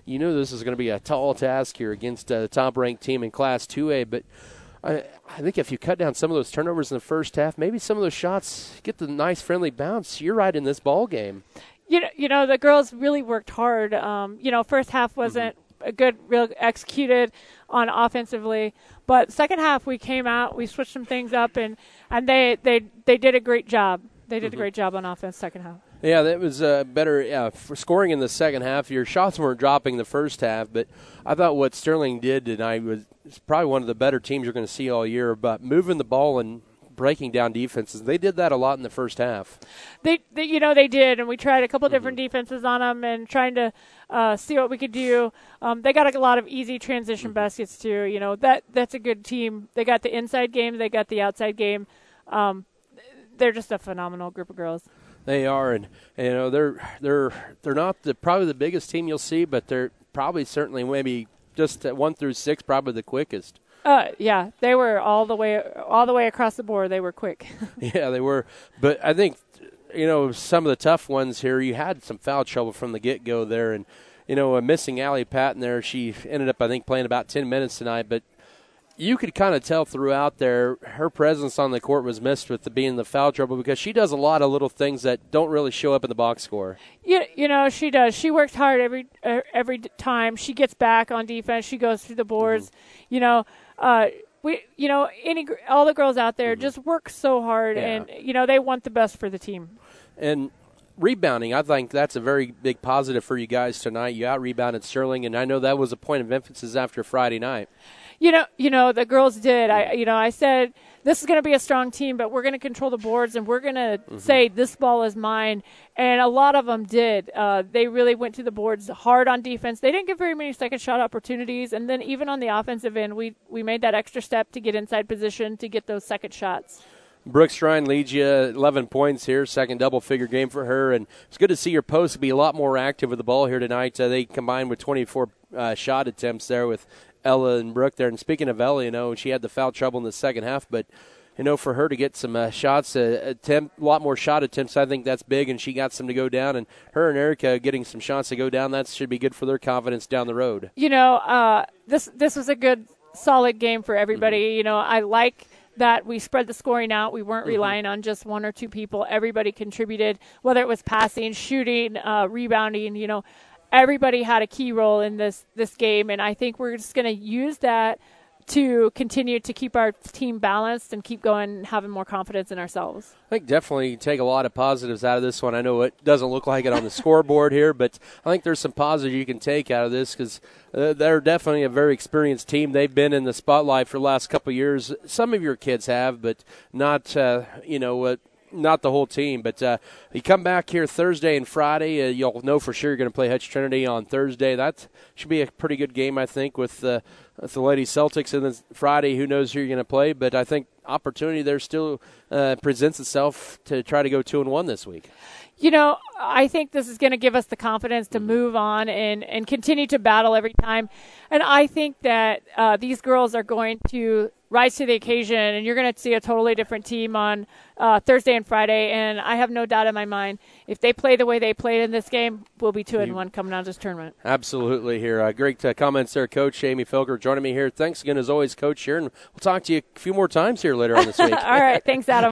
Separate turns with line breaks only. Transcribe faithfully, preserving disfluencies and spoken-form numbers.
you know this is going to be a tall task here against a top-ranked team in Class two A, but I, I think if you cut down some of those turnovers in the first half, maybe some of those shots get the nice friendly bounce, you're right in this ball game.
You know, you know the girls really worked hard. Um, you know, first half wasn't mm-hmm. a good, real executed on offensively, but second half we came out, we switched some things up, and, and they, they, they did a great job. They did mm-hmm. a great job on offense second half.
Yeah, that was uh, better yeah, for scoring in the second half. Your shots weren't dropping the first half, but I thought what Sterling did tonight was probably one of the better teams you're going to see all year about moving the ball and breaking down defenses. They did that a lot in the first half.
They, they you know, they did, and we tried a couple
mm-hmm.
different defenses on them and trying to uh, see what we could do. Um, they got a lot of easy transition mm-hmm. baskets too. You know, that that's a good team. They got the inside game, they got the outside game. Um, they're just a phenomenal group of girls.
They are, and, and you know they're they're they're not the probably the biggest team you'll see, but they're probably certainly maybe just at one through six, probably the quickest.
Uh, yeah, they were all the way all the way across the board. They were quick.
Yeah, they were. But I think you know some of the tough ones here. You had some foul trouble from the get go there, and you know a missing Allie Patton there. She ended up I think playing about ten minutes tonight, but. You could kind of tell throughout there her presence on the court was missed with the being the foul trouble because she does a lot of little things that don't really show up in the box score.
Yeah, you know, she does. She works hard every uh, every time. She gets back on defense. She goes through the boards. Mm-hmm. You know, uh, we you know any all the girls out there mm-hmm. just work so hard, yeah. and you know they want the best for the team.
And rebounding, I think that's a very big positive for you guys tonight. You out rebounded Sterling, and I know that was a point of emphasis after Friday night.
You know, you know the girls did. I, you know, I said this is going to be a strong team, but we're going to control the boards and we're going to mm-hmm. say this ball is mine. And a lot of them did. Uh, they really went to the boards hard on defense. They didn't get very many second shot opportunities, and then even on the offensive end, we we made that extra step to get inside position to get those second shots.
Brooke Strine leads you eleven points here, second double-figure game for her, and it's good to see your posts be a lot more active with the ball here tonight. Uh, they combined with twenty-four uh, shot attempts there with Ella and Brooke there. And speaking of Ella, you know, she had the foul trouble in the second half, but, you know, for her to get some uh, shots, uh, attempt, a lot more shot attempts, I think that's big, and she got some to go down. And her and Erica getting some shots to go down, that should be good for their confidence down the road.
You know, uh, this this was a good, solid game for everybody. Mm-hmm. You know, I like that we spread the scoring out. We weren't mm-hmm. relying on just one or two people. Everybody contributed, whether it was passing, shooting, uh, rebounding, you know. Everybody had a key role in this, this game, and I think we're just going to use that to continue to keep our team balanced and keep going and having more confidence in ourselves.
I think definitely take a lot of positives out of this one. I know it doesn't look like it on the scoreboard here, but I think there's some positives you can take out of this because uh, they're definitely a very experienced team. They've been in the spotlight for the last couple of years. Some of your kids have, but not, uh, you know, uh, not the whole team. But uh, you come back here Thursday and Friday, uh, you'll know for sure you're going to play Hutch Trinity on Thursday. That should be a pretty good game, I think, with, uh, with the Lady Celtics. And then Friday, who knows who you're going to play. But I think opportunity there still uh, presents itself to try to go two and one this week.
You know, I think this is going to give us the confidence to move on and, and continue to battle every time. And I think that uh, these girls are going to rise to the occasion, and you're going to see a totally different team on uh, Thursday and Friday. And I have no doubt in my mind, if they play the way they played in this game, we'll be two and one coming out of this tournament.
Absolutely here. Uh, great uh, comments there, Coach Amy Felker joining me here. Thanks again, as always, Coach here, and we'll talk to you a few more times here later on this week.
All right. Thanks, Adam.